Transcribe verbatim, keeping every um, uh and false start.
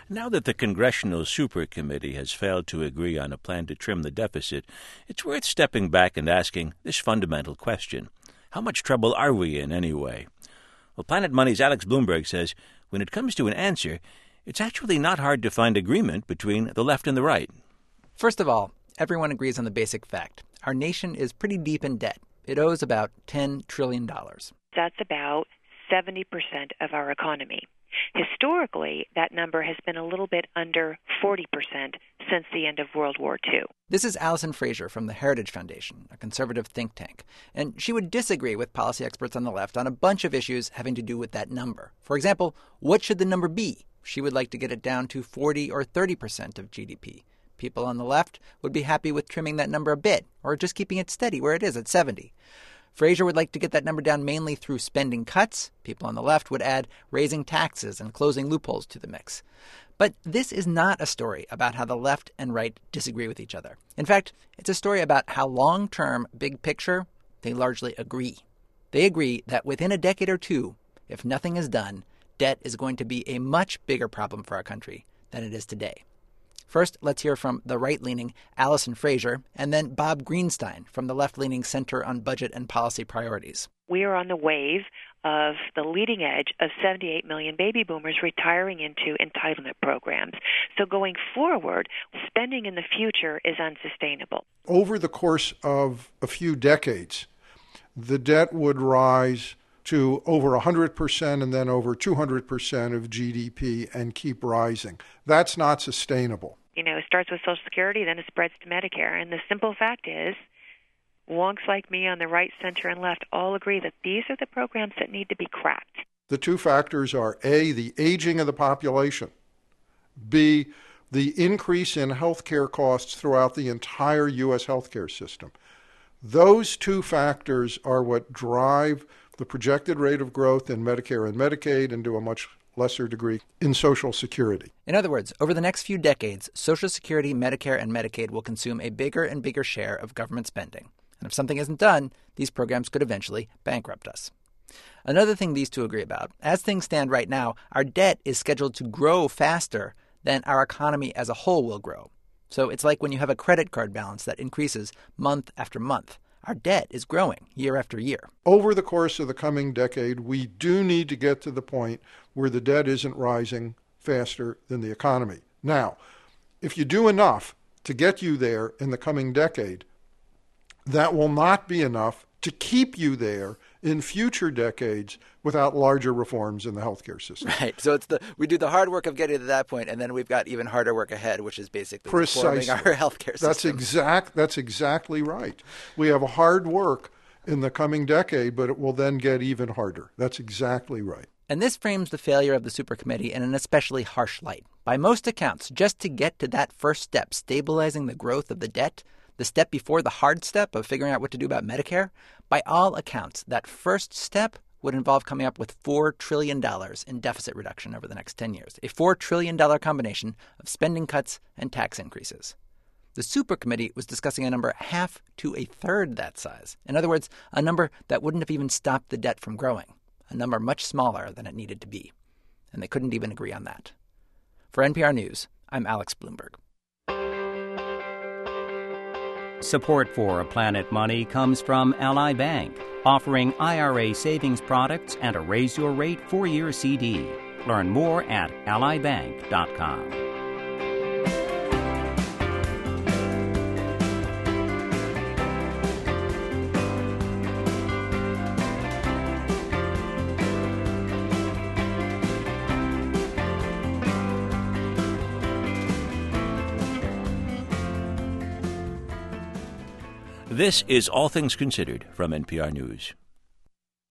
Now that the Congressional Super Committee has failed to agree on a plan to trim the deficit, it's worth stepping back and asking this fundamental question. How much trouble are we in anyway? Well, Planet Money's Alex Blumberg says when it comes to an answer, it's actually not hard to find agreement between the left and the right. First of all, everyone agrees on the basic fact. Our nation is pretty deep in debt. It owes about ten trillion dollars. That's about seventy percent of our economy. Historically, that number has been a little bit under forty percent since the end of World War Two. This is Allison Fraser from the Heritage Foundation, a conservative think tank. And she would disagree with policy experts on the left on a bunch of issues having to do with that number. For example, what should the number be? She would like to get it down to forty or thirty percent of G D P. People on the left would be happy with trimming that number a bit, or just keeping it steady where it is at seventy. Fraser would like to get that number down mainly through spending cuts. People on the left would add raising taxes and closing loopholes to the mix. But this is not a story about how the left and right disagree with each other. In fact, it's a story about how long-term, big picture, they largely agree. They agree that within a decade or two, if nothing is done, debt is going to be a much bigger problem for our country than it is today. First, let's hear from the right-leaning Allison Fraser, and then Bob Greenstein from the left-leaning Center on Budget and Policy Priorities. We are on the wave of the leading edge of seventy-eight million baby boomers retiring into entitlement programs. So going forward, spending in the future is unsustainable. Over the course of a few decades, the debt would rise to over one hundred percent and then over two hundred percent of G D P and keep rising. That's not sustainable. You know, it starts with Social Security, then it spreads to Medicare. And the simple fact is, wonks like me on the right, center, and left all agree that these are the programs that need to be cracked. The two factors are A, the aging of the population, B, the increase in healthcare costs throughout the entire U S healthcare system. Those two factors are what drive the projected rate of growth in Medicare and Medicaid, and to a much lesser degree in Social Security. In other words, over the next few decades, Social Security, Medicare, and Medicaid will consume a bigger and bigger share of government spending. And if something isn't done, these programs could eventually bankrupt us. Another thing these two agree about, as things stand right now, our debt is scheduled to grow faster than our economy as a whole will grow. So it's like when you have a credit card balance that increases month after month. Our debt is growing year after year. Over the course of the coming decade, we do need to get to the point where the debt isn't rising faster than the economy. Now, if you do enough to get you there in the coming decade, that will not be enough to keep you there in future decades without larger reforms in the healthcare system. Right. So it's the we do the hard work of getting to that point, and then we've got even harder work ahead, which is basically reforming our healthcare system. That's exact. That's exactly right. We have hard work in the coming decade, but it will then get even harder. That's exactly right. And this frames the failure of the Super Committee in an especially harsh light. By most accounts, just to get to that first step, stabilizing the growth of the debt, the step before the hard step of figuring out what to do about Medicare, by all accounts, that first step would involve coming up with four trillion dollars in deficit reduction over the next ten years, a four trillion dollars combination of spending cuts and tax increases. The Super Committee was discussing a number half to a third that size. In other words, a number that wouldn't have even stopped the debt from growing, a number much smaller than it needed to be. And they couldn't even agree on that. For N P R News, I'm Alex Blumberg. Support for Planet Money comes from Ally Bank, offering I R A savings products and a Raise Your Rate four-year C D. Learn more at ally bank dot com. This is All Things Considered from N P R News.